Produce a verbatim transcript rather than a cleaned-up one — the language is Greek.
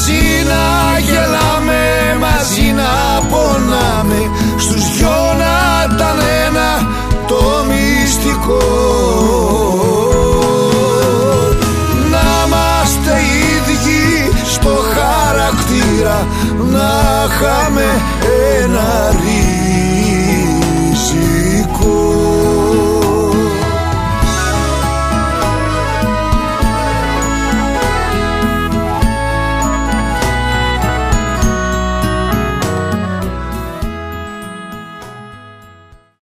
μαζί να γελάμε, μαζί να πονάμε, στους δυο να ήταν ένα το μυστικό. Να είμαστε ίδιοι στο χαρακτήρα, να είχαμε ένα ρί.